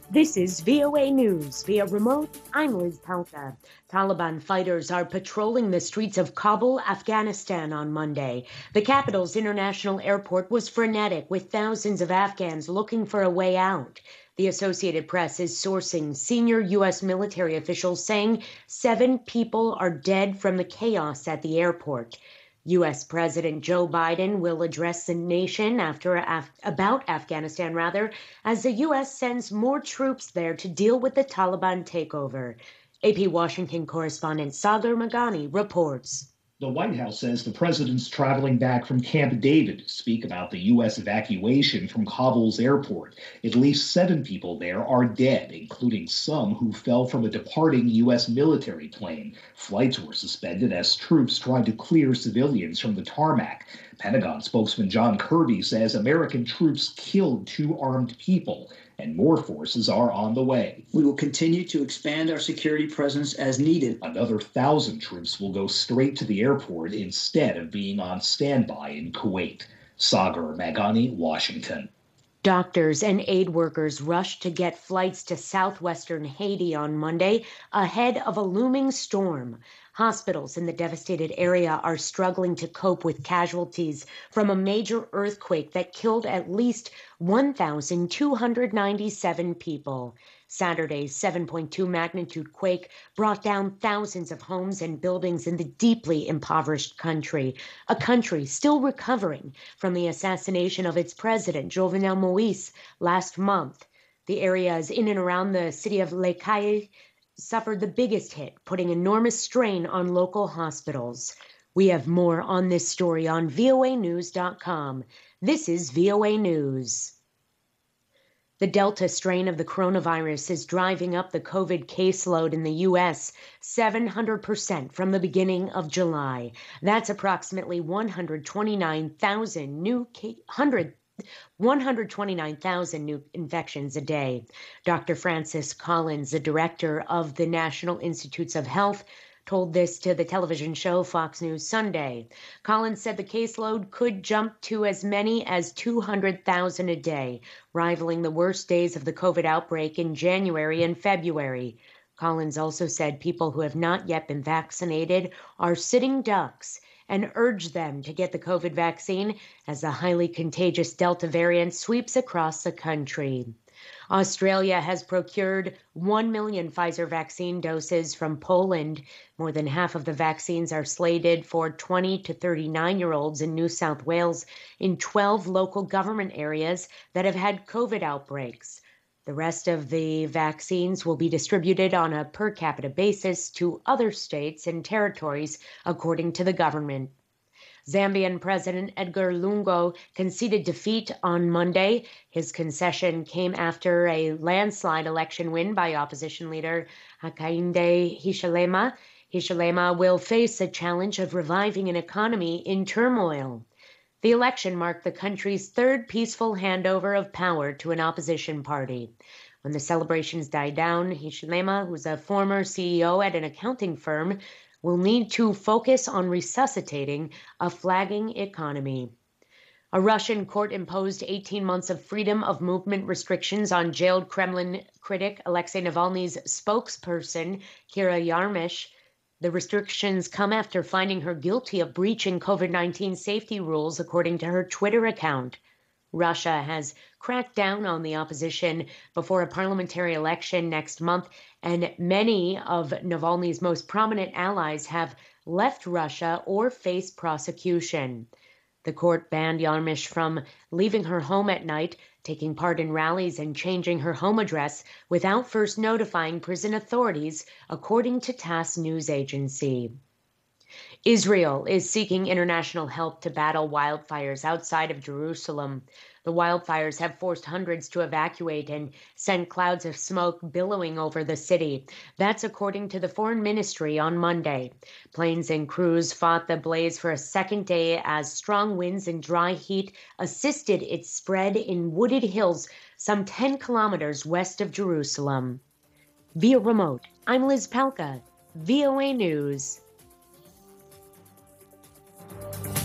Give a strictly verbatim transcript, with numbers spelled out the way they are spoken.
This is V O A News. Via remote, I'm Liz Palka. Taliban fighters are patrolling the streets of Kabul, Afghanistan on Monday. The capital's international airport was frenetic, with thousands of Afghans looking for a way out. The Associated Press is sourcing senior U S military officials saying seven people are dead from the chaos at the airport. U S. President Joe Biden will address the nation after Af- about Afghanistan, rather, as the U S sends more troops there to deal with the Taliban takeover. A P Washington correspondent Sagar Magani reports. The White House says the president's traveling back from Camp David to speak about the U S evacuation from Kabul's airport. At least seven people there are dead, including some who fell from a departing U S military plane. Flights were suspended as troops tried to clear civilians from the tarmac. Pentagon spokesman John Kirby says American troops killed two armed people, and more forces are on the way. We will continue to expand our security presence as needed. Another thousand troops will go straight to the airport instead of being on standby in Kuwait. Sagar Magani, Washington. Doctors and aid workers rushed to get flights to southwestern Haiti on Monday ahead of a looming storm. Hospitals in the devastated area are struggling to cope with casualties from a major earthquake that killed at least one thousand two hundred ninety-seven people. Saturday's seven point two magnitude quake brought down thousands of homes and buildings in the deeply impoverished country, a country still recovering from the assassination of its president, Jovenel Moïse, last month. The areas in and around the city of Les Cayes suffered the biggest hit, putting enormous strain on local hospitals. We have more on this story on V O A news dot com. This is V O A News. The Delta strain of the coronavirus is driving up the COVID caseload in the U S seven hundred percent from the beginning of July. That's approximately one hundred twenty-nine thousand new ca- hundred one hundred twenty-nine thousand new infections a day. Doctor Francis Collins, the director of the National Institutes of Health, told this to the television show Fox News Sunday. Collins said the caseload could jump to as many as two hundred thousand a day, rivaling the worst days of the COVID outbreak in January and February. Collins also said people who have not yet been vaccinated are sitting ducks and urged them to get the COVID vaccine as the highly contagious Delta variant sweeps across the country. Australia has procured one million Pfizer vaccine doses from Poland. More than half of the vaccines are slated for twenty to thirty-nine-year-olds in New South Wales in twelve local government areas that have had COVID outbreaks. The rest of the vaccines will be distributed on a per capita basis to other states and territories, according to the government. Zambian President Edgar Lungu conceded defeat on Monday. His concession came after a landslide election win by opposition leader Hakainde Hichilema. Hichilema will face the challenge of reviving an economy in turmoil. The election marked the country's third peaceful handover of power to an opposition party. When the celebrations died down, Hichilema, who's a former C E O at an accounting firm, will need to focus on resuscitating a flagging economy. A Russian court imposed eighteen months of freedom of movement restrictions on jailed Kremlin critic Alexei Navalny's spokesperson, Kira Yarmysh. The restrictions come after finding her guilty of breaching COVID nineteen safety rules, according to her Twitter account. Russia has cracked down on the opposition before a parliamentary election next month, and many of Navalny's most prominent allies have left Russia or face prosecution. The court banned Yarmysh from leaving her home at night, taking part in rallies, and changing her home address without first notifying prison authorities, according to TASS news agency. Israel is seeking international help to battle wildfires outside of Jerusalem. The wildfires have forced hundreds to evacuate and sent clouds of smoke billowing over the city. That's according to the Foreign Ministry on Monday. Planes and crews fought the blaze for a second day as strong winds and dry heat assisted its spread in wooded hills some ten kilometers west of Jerusalem. Via remote, I'm Liz Palka, V O A News.